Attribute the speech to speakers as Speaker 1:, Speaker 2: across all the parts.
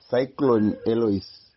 Speaker 1: Cyclone Eloise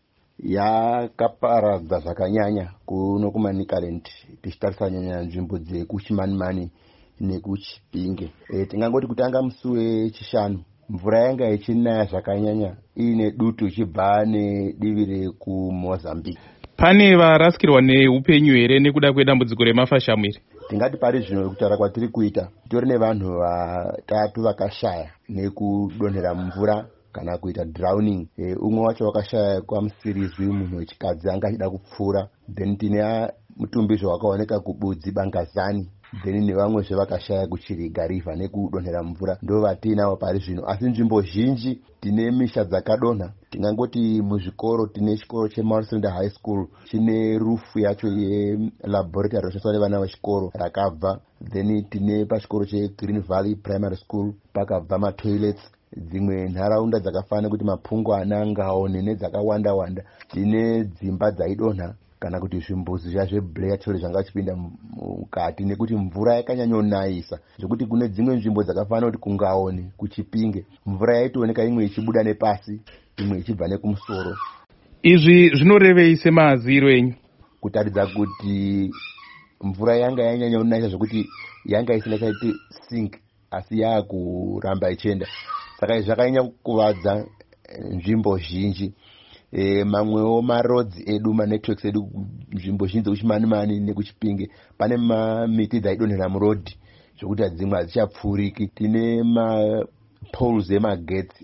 Speaker 1: yakaparadza zvakanyanya kuno kuManicaland tichitarisa nyanya nzvimbo dzekuChimanimani nekuChipinge. Tingangoti kutanga musi wechishanu mvura yanga ichinaya zvakanyanya iine dutu ichibva nedivi rekuMozambique.
Speaker 2: Pane varasikirwa neupenyu here nekuda kwedambudziko remafashamu iri?
Speaker 1: Tingati pari zvino kutaura kwatiri kuita tori nevanhu vatatu vakashaya nekudonhera mvura kana kuita drowning. Umwe wacho wakashaya kwaMusirizwi, munhu wechikadzi anga achida kupfuura. Then tine mutumbizvo wakaoneka kuBudzi Bangazani. Then nevamwezve vakashaya kuChiriga River nekudonhera mvura. Ndo vatinavo pari zvino, asi nzvimbo zhinji tine misha dzakadonha. Tingangoti muzvikoro tine chikoro cheMarsenda High School chine rufu yacho yelaboratory inoshandiswa nevana vechikoro rakabva. Then tine pachikoro cheGreen Valley Primary School pakabva matoilets. Dzimwe nharaunda dzakafanana kuti Mapungwana, Ngaone nedzakawanda wanda tine dzimba dzaidonha kana kuti zvimbuzi zvaZveblair zvanga chipinda mukati nekuti mvura yakanyanyonayisa zvekuti kune dzimwe nzvimbo dzakafanana kuti kuNgaone, kuChipinge mvura yaitooneka imwe ichibuda nepasi imwe ichibva nekumusoro.
Speaker 2: Izvi zvinorevei semaziro enyu?
Speaker 1: Kutaridza kuti mvura yanga yanyanyonayisa zvekuti yanga isina chaiti sink asi yakuramba ichienda. Saka zvakanyanya kukuvadza nzvimbo zhinji. Mamwewo marodzi edu, manetworks edu, nzvimbo zhinji dzekuChimanimani nekuChipinge pane mamiti dzaidonhera murodhi zvokuti dzimwe hadzichapfuuriki. Tine mapoles emagetsi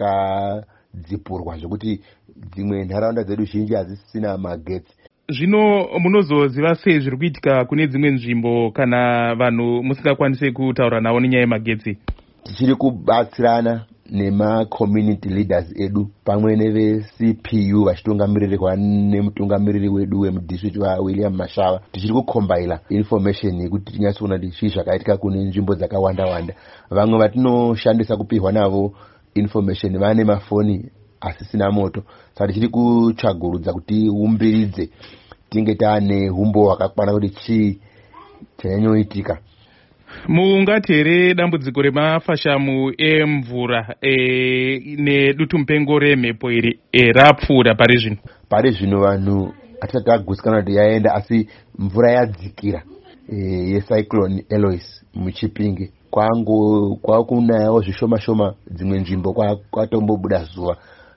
Speaker 1: akadzipurwa zvokuti dzimwe nharaunda dzedu zhinji hadzisina magetsi.
Speaker 2: Zvino munozoziva sei zviri kuitika kune dzimwe nzvimbo kana vanhu musingakwanisi kutaura navo nenyaya yemagetsi?
Speaker 1: Tichiri kubatsirana nema-community leaders edu pamwe neve-CPU vachitungamirirwa nemutungamiriri wedu wemudistrict waWilliam Mashava. Tichiri kukombaila information yekuti tinyatsoona kuti chii zvakaitika kune nzvimbo dzakawanda wanda. Vamwe vatinoshandisa kupihwa navo information vane mafoni asisina moto. Saka tichiri kutsvagurudza kuti umbiridze tinge taane humbo hwakakwana kuti chii chanyanyoitika.
Speaker 2: Mungati here dambudziko remafashamu emvura nedutu mupengo remhepo iri rapfuura pari zvino? Pari
Speaker 1: zvino vanhu hatisati tagutsikana kuti yaenda, asi mvura yadzikira yeCyclone Eloise muChipinge. Kwakunayawo zvishoma shoma dzimwe nzvimbo kwatombobuda zuva.